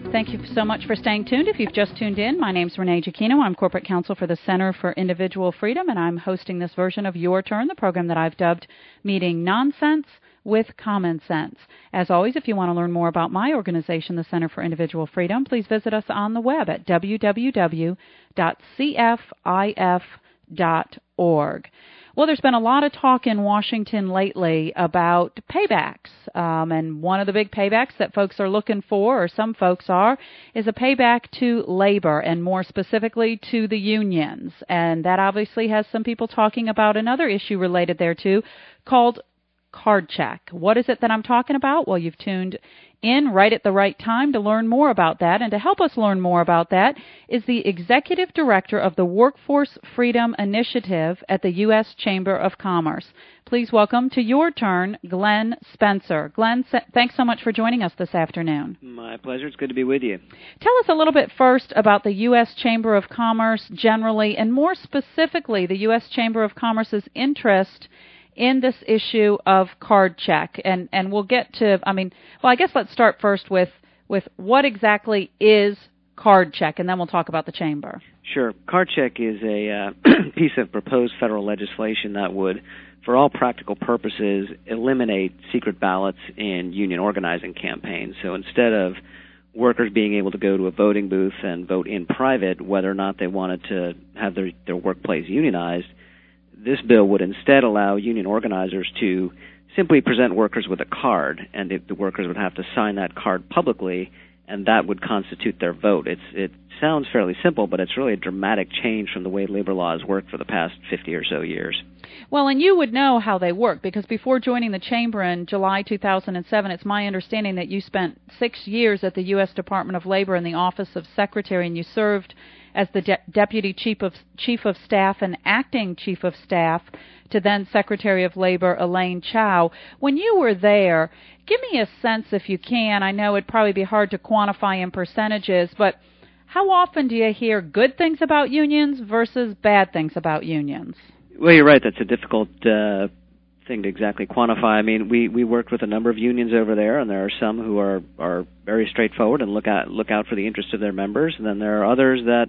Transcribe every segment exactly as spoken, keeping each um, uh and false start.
Thank you so much for staying tuned. If you've just tuned in, my name's Renee Giacchino. I'm Corporate Counsel for the Center for Individual Freedom, and I'm hosting this version of Your Turn, the program that I've dubbed Meeting Nonsense with Common Sense. As always, if you want to learn more about my organization, the Center for Individual Freedom, please visit us on the web at w w w dot c f i f dot org. Well, there's been a lot of talk in Washington lately about paybacks, um, and one of the big paybacks that folks are looking for, or some folks are, is a payback to labor, and more specifically to the unions. And that obviously has some people talking about another issue related thereto called card check. What is it that I'm talking about? Well, you've tuned in right at the right time to learn more about that. And to help us learn more about that is the Executive Director of the Workforce Freedom Initiative at the U S Chamber of Commerce. Please welcome to Your Turn, Glenn Spencer. Glenn, thanks so much for joining us this afternoon. My pleasure. It's good to be with you. Tell us a little bit first about the U S Chamber of Commerce generally, and more specifically, the U S Chamber of Commerce's interest in this issue of card check. And, and we'll get to, I mean, well, I guess let's start first with, with what exactly is card check, and then we'll talk about the chamber. Sure. Card check is a uh, piece of proposed federal legislation that would, for all practical purposes, eliminate secret ballots in union organizing campaigns. So instead of workers being able to go to a voting booth and vote in private whether or not they wanted to have their, their workplace unionized, this bill would instead allow union organizers to simply present workers with a card, and it, the workers would have to sign that card publicly, and that would constitute their vote. It's, it sounds fairly simple, but it's really a dramatic change from the way labor laws work for the past fifty or so years. Well, and you would know how they work, because before joining the Chamber in July two thousand seven, it's my understanding that you spent six years at the U S Department of Labor in the Office of Secretary, and you served as the De- Deputy Chief of, Chief of Staff and Acting Chief of Staff to then Secretary of Labor Elaine Chao. When you were there, give me a sense, if you can, I know it'd probably be hard to quantify in percentages, but how often do you hear good things about unions versus bad things about unions? Well, you're right. That's a difficult uh, thing to exactly quantify. I mean, we, we worked with a number of unions over there, and there are some who are, are very straightforward and look out, look out for the interest of their members, and then there are others that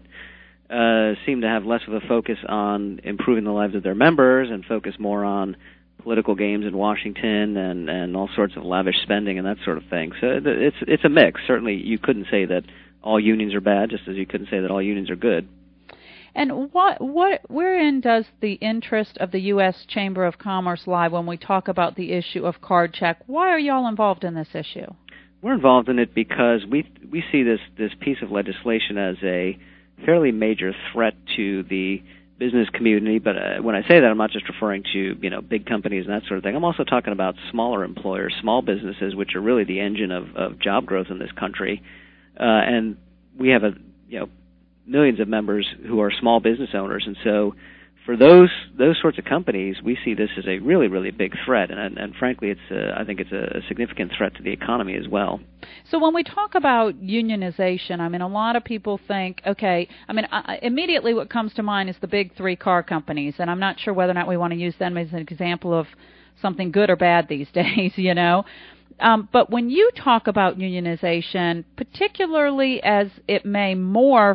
uh, seem to have less of a focus on improving the lives of their members and focus more on political games in Washington and, and all sorts of lavish spending and that sort of thing. So it's it's a mix. Certainly you couldn't say that all unions are bad, just as you couldn't say that all unions are good. And what, what, wherein does the interest of the U S Chamber of Commerce lie when we talk about the issue of card check? Why are y'all involved in this issue? We're involved in it because we we see this, this piece of legislation as a fairly major threat to the business community. But uh, when I say that, I'm not just referring to, you know, big companies and that sort of thing. I'm also talking about smaller employers, small businesses, which are really the engine of, of job growth in this country. Uh, and we have a, you know, millions of members who are small business owners, and so for those those sorts of companies, we see this as a really, really big threat, and, and frankly, it's a, I think it's a significant threat to the economy as well. So when we talk about unionization, I mean, a lot of people think, okay, I mean, I, immediately what comes to mind is the big three car companies, and I'm not sure whether or not we want to use them as an example of something good or bad these days, you know. Um, but when you talk about unionization, particularly as it may morph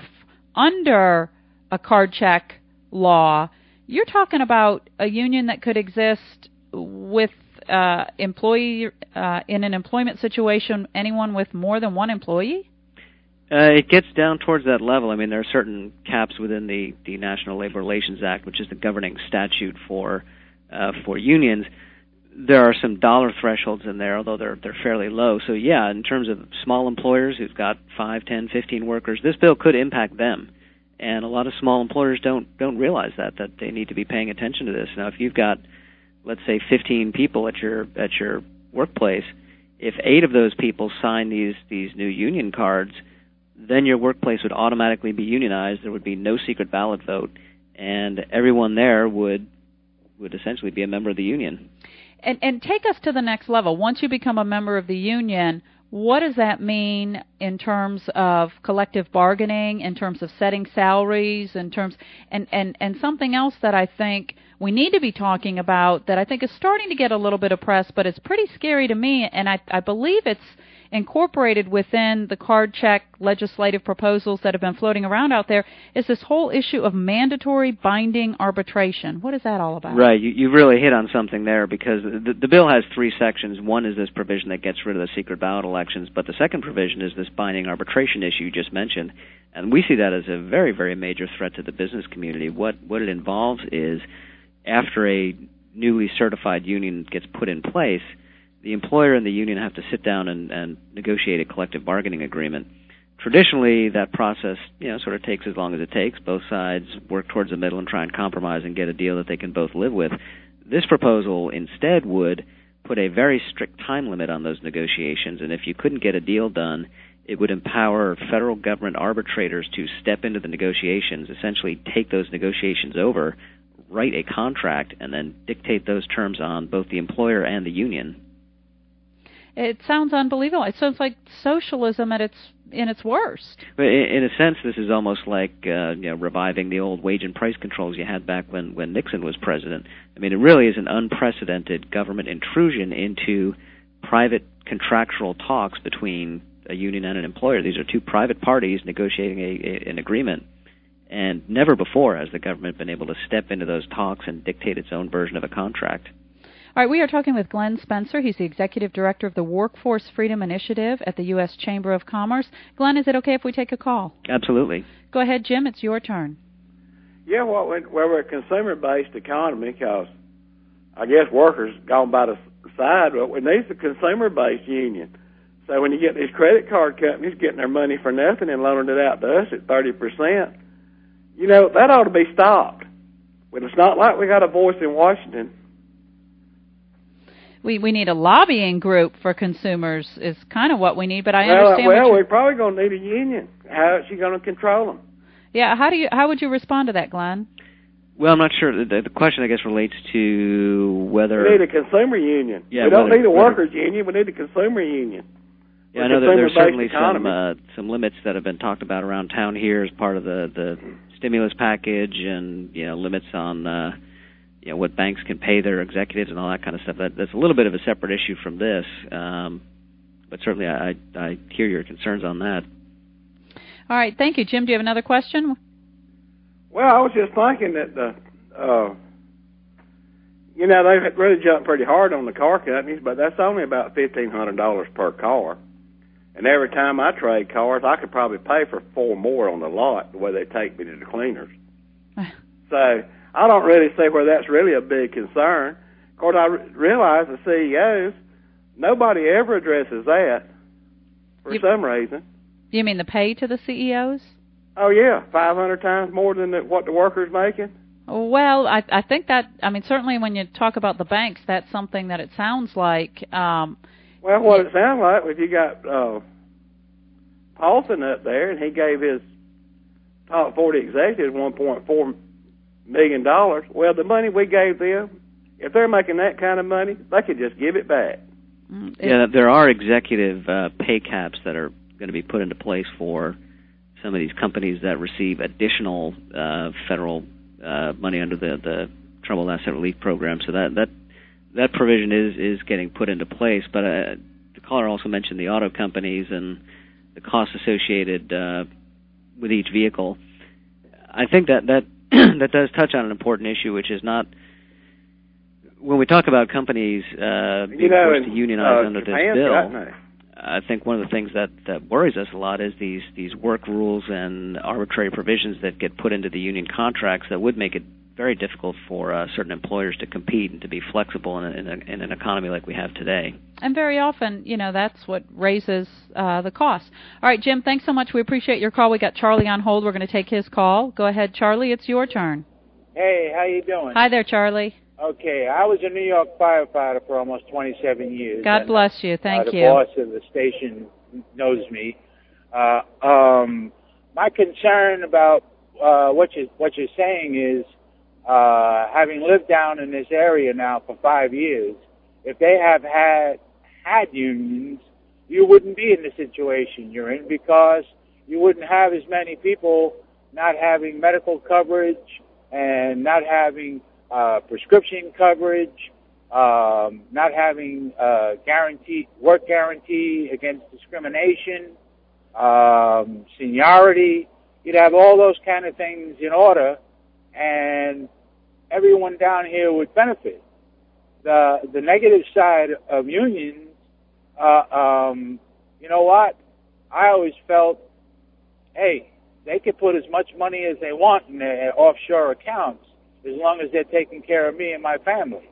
under a card check law, you're talking about a union that could exist with uh, employee uh, in an employment situation, anyone with more than one employee? Uh, it gets down towards that level. I mean, there are certain caps within the, the National Labor Relations Act, which is the governing statute for uh, for unions. There are some dollar thresholds in there, although they're they're fairly low. So yeah, in terms of small employers who've got five, ten, fifteen workers, this bill could impact them. And a lot of small employers don't don't realize that that they need to be paying attention to this. Now, if you've got, let's say, fifteen people at your at your workplace, if eight of those people sign these these new union cards, then your workplace would automatically be unionized. There would be no secret ballot vote, and everyone there would would essentially be a member of the union. And, and take us to the next level. Once you become a member of the union, what does that mean in terms of collective bargaining, in terms of setting salaries, in terms and, and, and something else that I think we need to be talking about that I think is starting to get a little bit of press, but it's pretty scary to me, and I, I believe it's incorporated within the card check legislative proposals that have been floating around out there, is this whole issue of mandatory binding arbitration. What is that all about? Right. You, you really hit on something there, because the, the bill has three sections. One is this provision that gets rid of the secret ballot elections, but the second provision is this binding arbitration issue you just mentioned. And we see that as a very, very major threat to the business community. What, what it involves is, after a newly certified union gets put in place, the employer and the union have to sit down and, and negotiate a collective bargaining agreement. Traditionally, that process, you know, sort of takes as long as it takes. Both sides work towards the middle and try and compromise and get a deal that they can both live with. This proposal instead would put a very strict time limit on those negotiations, and if you couldn't get a deal done, it would empower federal government arbitrators to step into the negotiations, essentially take those negotiations over, write a contract, and then dictate those terms on both the employer and the union. It sounds unbelievable. It sounds like socialism at its in its worst. In, in a sense, this is almost like uh, you know, reviving the old wage and price controls you had back when, when Nixon was president. I mean, it really is an unprecedented government intrusion into private contractual talks between a union and an employer. These are two private parties negotiating a, a, an agreement, and never before has the government been able to step into those talks and dictate its own version of a contract. All right, we are talking with Glenn Spencer. He's the Executive Director of the Workforce Freedom Initiative at the U S Chamber of Commerce. Glenn, is it okay if we take a call? Absolutely. Go ahead, Jim. It's your turn. Yeah, well, we're a consumer-based economy because I guess workers gone by the side, but we need a consumer-based union. So when you get these credit card companies getting their money for nothing and loaning it out to us at thirty percent, you know, that ought to be stopped. But it's not like we got a voice in Washington. We we need a lobbying group for consumers is kind of what we need, but I well, understand Well, what we're probably going to need a union. How is she going to control them? Yeah, how do you how would you respond to that, Glenn? Well, I'm not sure. The, the question, I guess, relates to whether... We need a consumer union. Yeah, we don't whether, need a whether, workers' union. We need a consumer union. Yeah, I know that there's certainly some uh, some limits that have been talked about around town here as part of the, the stimulus package, and, you know, limits on... Uh, you know, what banks can pay their executives and all that kind of stuff. That, that's a little bit of a separate issue from this, um, but certainly I, I hear your concerns on that. All right, thank you. Jim, do you have another question? Well, I was just thinking that, the, uh, you know, they've really jumped pretty hard on the car companies, but that's only about fifteen hundred dollars per car. And every time I trade cars, I could probably pay for four more on the lot the way they take me to the cleaners. So... I don't really see where that's really a big concern. Of course, I re- realize the C E Os, nobody ever addresses that for you, some reason. You mean the pay to the C E Os? Oh, yeah, five hundred times more than the, what the worker's making. Well, I, I think that, I mean, certainly when you talk about the banks, that's something that it sounds like. Um, well, what it, it sounds like, if you got uh, Paulson up there, and he gave his top forty executives one point four million dollars. Well, the money we gave them, if they're making that kind of money, they could just give it back. Yeah, there are executive uh, pay caps that are going to be put into place for some of these companies that receive additional uh, federal uh, money under the, the Troubled Asset Relief Program. So that that that provision is is getting put into place. But uh, the caller also mentioned the auto companies and the costs associated uh, with each vehicle. I think that that that does touch on an important issue, which is not when we talk about companies uh, being you know, forced to unionize uh, under Japan's this bill. I think one of the things that, that worries us a lot is these these work rules and arbitrary provisions that get put into the union contracts that would make it very difficult for uh, certain employers to compete and to be flexible in, a, in, a, in an economy like we have today. And very often, you know, that's what raises uh, the cost. All right, Jim, thanks so much. We appreciate your call. We got Charlie on hold. We're going to take his call. Go ahead, Charlie. It's your turn. Hey, how you doing? Hi there, Charlie. Okay, I was a New York firefighter for almost twenty-seven years. God bless you. Thank uh, the you. The boss of the station knows me. Uh, um, my concern about uh, what you what you're saying is, uh, having lived down in this area now for five years, if they have had had unions, you wouldn't be in the situation you're in because you wouldn't have as many people not having medical coverage and not having uh, prescription coverage, um, not having uh, guarantee work guarantee against discrimination, um, seniority. You'd have all those kind of things in order, and everyone down here would benefit. The the negative side of unions, uh, um, you know what? I always felt, hey, they could put as much money as they want in their offshore accounts as long as they're taking care of me and my family.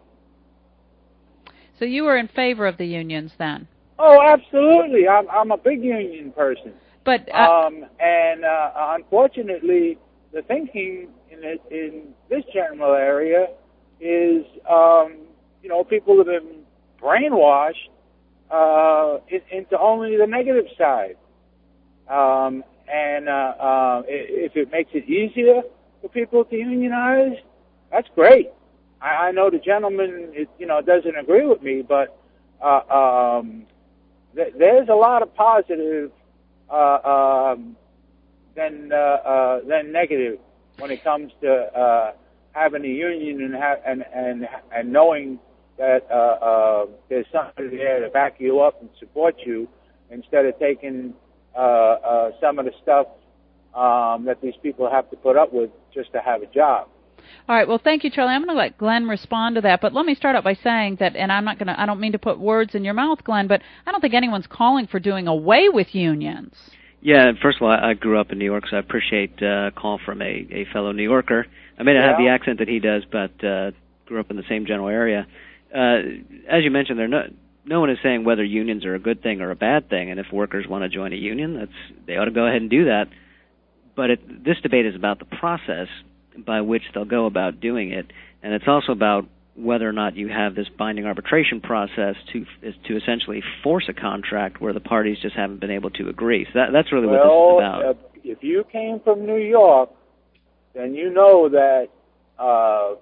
So you were in favor of the unions then? Oh, absolutely. I'm, I'm a big union person. But uh, um, and uh, unfortunately, the thinking in it, in this general area is, um, you know, people have been brainwashed uh, in, into only the negative side. Um, and uh, uh, if it makes it easier for people to unionize, that's great. I, I know the gentleman, it, you know, doesn't agree with me, but uh, um, th- there's a lot of positive uh, um, than uh, uh, than negative when it comes to uh, having a union and ha- and and and knowing that uh, uh, there's somebody there to back you up and support you instead of taking uh, uh, some of the stuff um, that these people have to put up with just to have a job. All right. Well, thank you, Charlie. I'm going to let Glenn respond to that, but let me start out by saying that, and I'm not going to, I don't mean to put words in your mouth, Glenn, but I don't think anyone's calling for doing away with unions. Yeah, first of all, I grew up in New York, so I appreciate uh, a call from a, a fellow New Yorker. I may not yeah. have the accent that he does, but uh, grew up in the same general area. Uh, as you mentioned, there no, no one is saying whether unions are a good thing or a bad thing, and if workers want to join a union, that's they ought to go ahead and do that. But it, this debate is about the process by which they'll go about doing it, and it's also about whether or not you have this binding arbitration process to to essentially force a contract where the parties just haven't been able to agree. So that, that's really well, what this is about. Uh, if you came from New York, then you know that uh,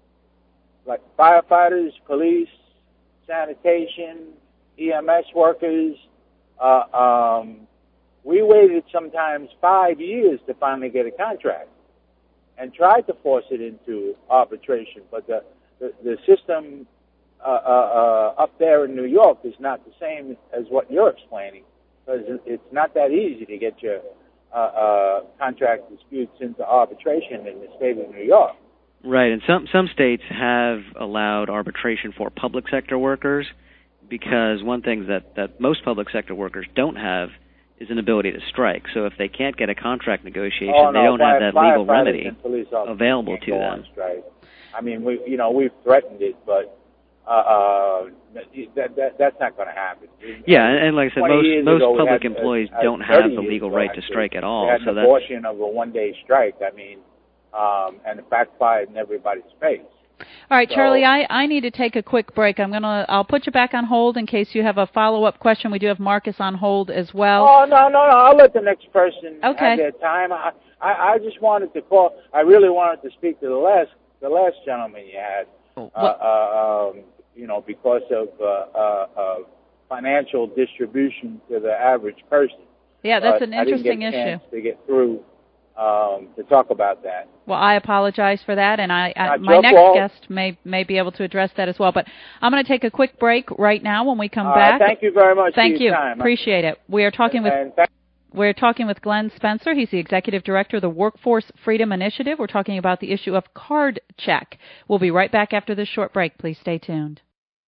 like firefighters, police, sanitation, E M S workers, uh, um, we waited sometimes five years to finally get a contract and tried to force it into arbitration, but the the, the system uh, uh, uh, up there in New York is not the same as what you're explaining, because it's not that easy to get your uh, uh, contract disputes into arbitration in the state of New York. Right, and some some states have allowed arbitration for public sector workers, because one thing that, that most public sector workers don't have is an ability to strike. So if they can't get a contract negotiation, oh, no, they don't fire, have that legal remedy available to them. Strike. I mean, we you know we've threatened it, but uh, uh, that, that that's not going to happen. Yeah, and, and like I said, most most ago, public had, employees uh, don't have the years legal ago, right actually, to strike at all. They had so an that's abortion of a one-day strike. I mean, um, and it backfired in everybody's face. All right, so, Charlie, I, I need to take a quick break. I'm gonna I'll put you back on hold in case you have a follow-up question. We do have Marcus on hold as well. Oh no no no! I'll let the next person okay. have their time. I, I I just wanted to call. I really wanted to speak to the last the last gentleman you had. Oh, uh, uh, um, you know, because of uh, uh, uh, financial distribution to the average person. Yeah, that's but an interesting I didn't get a issue. chance to get through um, to talk about that. Well, I apologize for that, and I, I my your next fault. guest may may be able to address that as well. But I'm going to take a quick break right now. When we come uh, back, thank you very much. Thank for your you. Time. Appreciate it. We are talking with. And thank- We're talking with Glenn Spencer. He's the Executive Director of the Workforce Freedom Initiative. We're talking about the issue of card check. We'll be right back after this short break. Please stay tuned.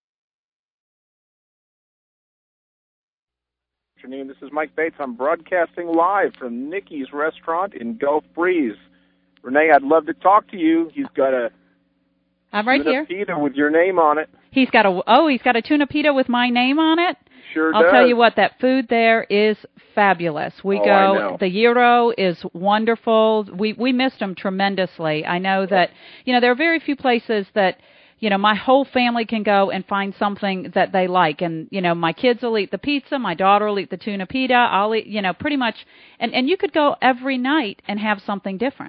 Good afternoon. This is Mike Bates. I'm broadcasting live from Nikki's Restaurant in Gulf Breeze. Renee, I'd love to talk to you. He's got a I'm right tuna here. pita with your name on it. He's got a oh, he's got a tuna pita with my name on it. Sure I'll does. tell you what, that food there is fabulous. We Oh, go, I know. the gyro is wonderful. We we missed them tremendously. I know that, you know, there are very few places that, you know, my whole family can go and find something that they like. And, you know, my kids will eat the pizza, my daughter will eat the tuna pita, I'll eat, you know, pretty much, and, and you could go every night and have something different.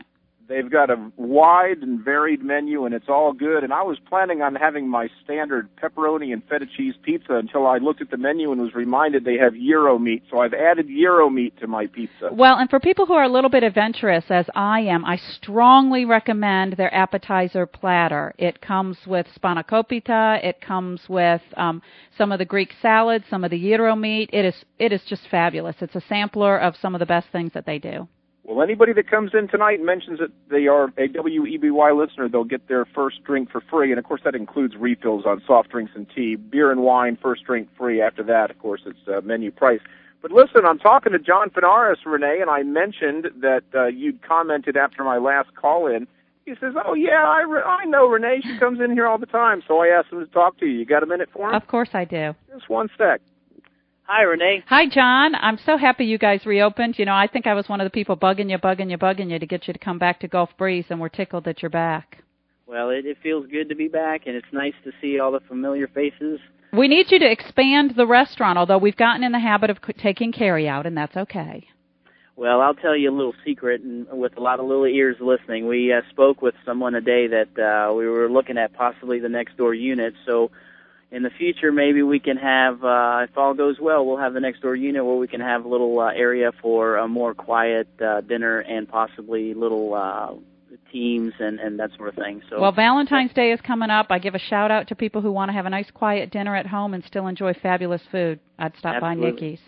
They've got a wide and varied menu, and it's all good. And I was planning on having my standard pepperoni and feta cheese pizza until I looked at the menu and was reminded they have gyro meat. So I've added gyro meat to my pizza. Well, and for people who are a little bit adventurous, as I am, I strongly recommend their appetizer platter. It comes with spanakopita. It comes with um, some of the Greek salads, some of the gyro meat. It is it is just fabulous. It's a sampler of some of the best things that they do. Well, anybody that comes in tonight and mentions that they are a W E B Y listener, they'll get their first drink for free. And, of course, that includes refills on soft drinks and tea. Beer and wine, first drink free. After that, of course, it's uh, menu price. But listen, I'm talking to John Fanaras, Renee, and I mentioned that uh, you'd commented after my last call-in. He says, oh, yeah, I, re- I know Renee. She comes in here all the time. So I asked him to talk to you. You got a minute for him? Of course I do. Just one sec. Hi, Renee. Hi, John. I'm so happy you guys reopened. You know, I think I was one of the people bugging you, bugging you, bugging you to get you to come back to Gulf Breeze, and we're tickled that you're back. Well, it, it feels good to be back, and it's nice to see all the familiar faces. We need you to expand the restaurant, although we've gotten in the habit of c- taking carry-out, and that's okay. Well, I'll tell you a little secret, and with a lot of little ears listening. We uh, spoke with someone today that uh, we were looking at possibly the next-door unit, so in the future, maybe we can have, uh, if all goes well, we'll have the next door unit where we can have a little uh, area for a more quiet uh, dinner and possibly little uh, teams and, and that sort of thing. So, well, Valentine's Day is coming up. I give a shout out to people who want to have a nice quiet dinner at home and still enjoy fabulous food. I'd stop Absolutely. by Nikki's.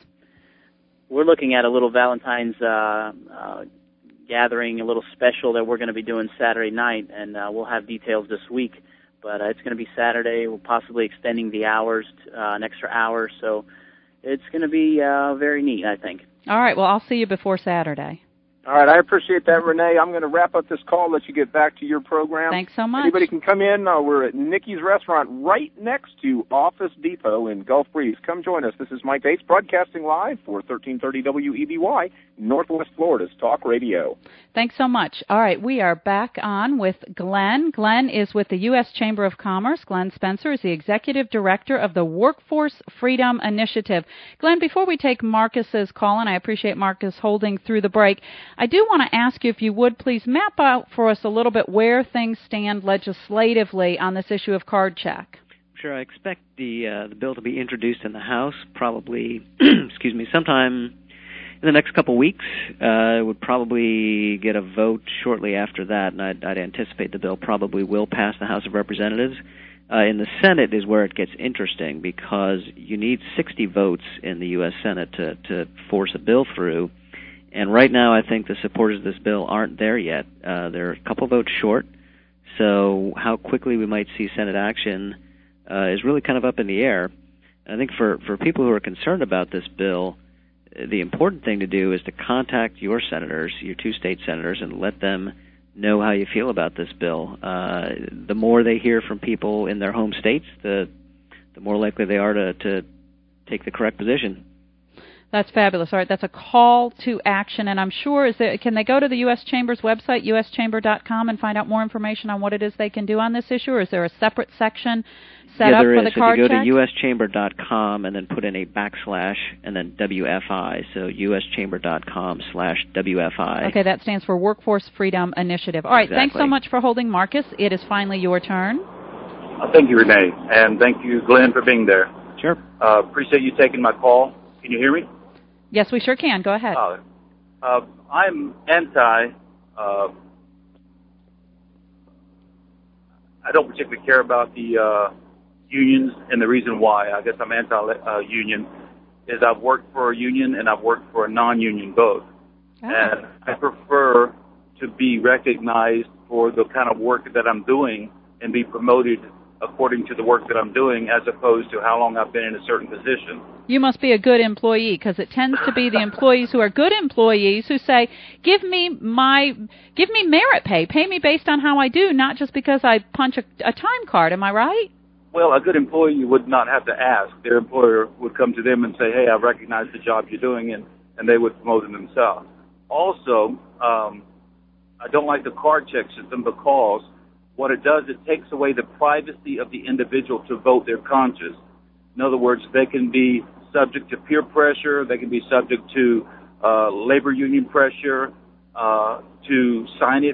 We're looking at a little Valentine's uh, uh, gathering, a little special that we're going to be doing Saturday night, and uh, we'll have details this week. But uh, it's going to be Saturday. We're possibly extending the hours, to, uh, an extra hour. So it's going to be uh, very neat, I think. All right. Well, I'll see you before Saturday. All right, I appreciate that, Renee. I'm going to wrap up this call, let you get back to your program. Thanks so much. Anybody can come in. Uh, we're at Nikki's Restaurant right next to Office Depot in Gulf Breeze. Come join us. This is Mike Bates broadcasting live for thirteen thirty W E B Y, Northwest Florida's Talk Radio. Thanks so much. All right, we are back on with Glenn. Glenn is with the U S Chamber of Commerce. Glenn Spencer is the Executive Director of the Workforce Freedom Initiative. Glenn, before we take Marcus's call, and I appreciate Marcus holding through the break, I do want to ask you if you would please map out for us a little bit where things stand legislatively on this issue of card check. Sure, I expect the uh, the bill to be introduced in the House probably, excuse me, sometime in the next couple weeks. Uh, it would probably get a vote shortly after that, and I'd, I'd anticipate the bill probably will pass the House of Representatives. Uh, in the Senate is where it gets interesting because you need sixty votes in the U S Senate to, to force a bill through. And right now I think the supporters of this bill aren't there yet. Uh, they're a couple votes short. So how quickly we might see Senate action uh, is really kind of up in the air. And I think for, for people who are concerned about this bill, the important thing to do is to contact your senators, your two state senators, and let them know how you feel about this bill. Uh, the more they hear from people in their home states, the the more likely they are to, to take the correct position. That's fabulous. All right, that's a call to action, and I'm sure, is there, can they go to the U S Chamber's website, U S chamber dot com, and find out more information on what it is they can do on this issue, or is there a separate section set yeah, up there for is. the card check? Yeah, there check? is. You go to U S chamber dot com and then put in a backslash and then W F I, so U S chamber dot com slash W F I. Okay, that stands for Workforce Freedom Initiative. All right, exactly. Thanks so much for holding, Marcus. It is finally your turn. Uh, thank you, Renee, and thank you, Glenn, for being there. Sure. Uh, appreciate you taking my call. Can you hear me? Yes, we sure can. Go ahead. Uh, uh, I'm anti. Uh, I don't particularly care about the uh, unions, and the reason why I guess I'm anti-union uh, is I've worked for a union and I've worked for a non-union both, Oh. and I prefer to be recognized for the kind of work that I'm doing and be promoted according to the work that I'm doing, as opposed to how long I've been in a certain position. You must be a good employee, because it tends to be the employees who are good employees who say, "Give me my, give me merit pay. Pay me based on how I do, not just because I punch a, a time card." Am I right? Well, a good employee would not have to ask. Their employer would come to them and say, "Hey, I recognize the job you're doing," and, and they would promote them themselves. Also, um, I don't like the card check system because what it does, it takes away the privacy of the individual to vote their conscience. In other words, they can be subject to peer pressure, they can be subject to uh, labor union pressure uh, to sign it.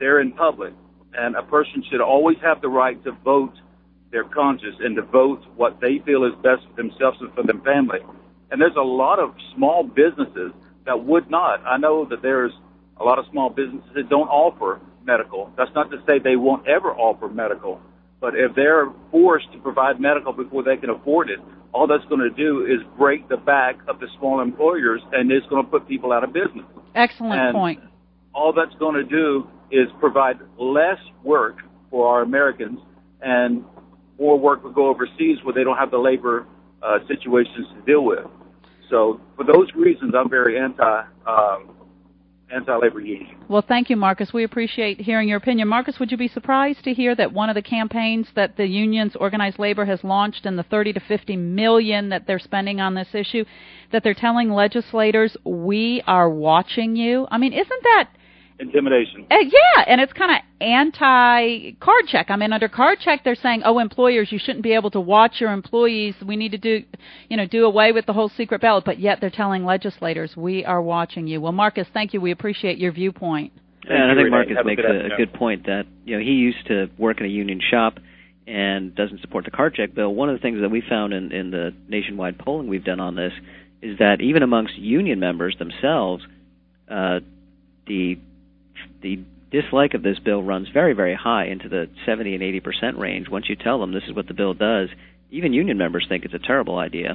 they're in public, and a person should always have the right to vote their conscience and to vote what they feel is best for themselves and for their family. And there's a lot of small businesses that would not. I know that there's a lot of small businesses that don't offer medical. That's not to say they won't ever offer medical, but if they're forced to provide medical before they can afford it, all that's going to do is break the back of the small employers, and it's going to put people out of business. Excellent and point. All that's going to do is provide less work for our Americans, and more work will go overseas where they don't have the labor uh, situations to deal with. So for those reasons, I'm very anti um, anti-labor union. Well, thank you, Marcus. We appreciate hearing your opinion. Marcus, would you be surprised to hear that one of the campaigns that the unions, organized labor, has launched in the thirty to fifty million that they're spending on this issue, that they're telling legislators, we are watching you? I mean, isn't that intimidation? Uh, yeah, and it's kind of anti-card check. I mean, under card check, they're saying, oh, employers, you shouldn't be able to watch your employees. We need to do, you know, do away with the whole secret ballot. But yet they're telling legislators, we are watching you. Well, Marcus, thank you. We appreciate your viewpoint. Yeah, and I think Marcus makes a, a good point that, you know, he used to work in a union shop and doesn't support the card check bill. One of the things that we found in, in the nationwide polling we've done on this is that even amongst union members themselves, uh, the the dislike of this bill runs very, very high into the seventy and eighty percent range. Once you tell them this is what the bill does, even union members think it's a terrible idea.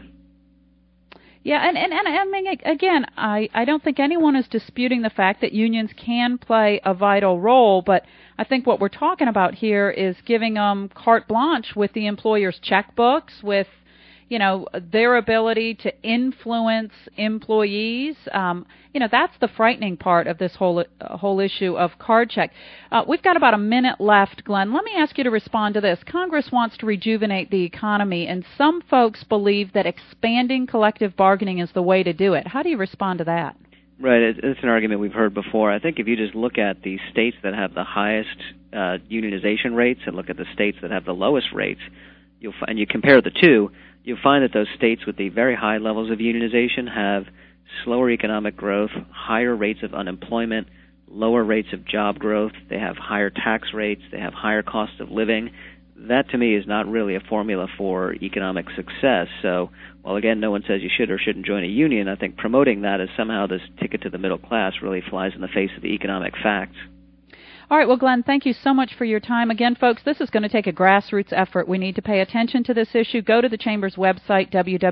Yeah, and, and, and I mean, again, I, I don't think anyone is disputing the fact that unions can play a vital role, but I think what we're talking about here is giving them carte blanche with the employer's checkbooks, with, you know, their ability to influence employees. Um, you know, that's the frightening part of this whole uh, whole issue of card check. Uh, we've got about a minute left, Glenn. Let me ask you to respond to this. Congress wants to rejuvenate the economy, and some folks believe that expanding collective bargaining is the way to do it. How do you respond to that? Right. It's an argument we've heard before. I think if you just look at the states that have the highest uh, unionization rates and look at the states that have the lowest rates, you'll find, and you compare the two, you'll find that those states with the very high levels of unionization have slower economic growth, higher rates of unemployment, lower rates of job growth. They have higher tax rates. They have higher costs of living. That, to me, is not really a formula for economic success. So, while, again, no one says you should or shouldn't join a union, I think promoting that as somehow this ticket to the middle class really flies in the face of the economic facts. All right, well, Glenn, thank you so much for your time. Again, folks, this is going to take a grassroots effort. We need to pay attention to this issue. Go to the Chamber's website,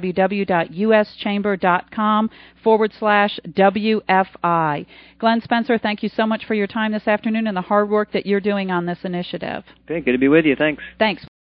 www.uschamber.com forward slash WFI. Glenn Spencer, thank you so much for your time this afternoon and the hard work that you're doing on this initiative. Okay, good to be with you. Thanks. Thanks.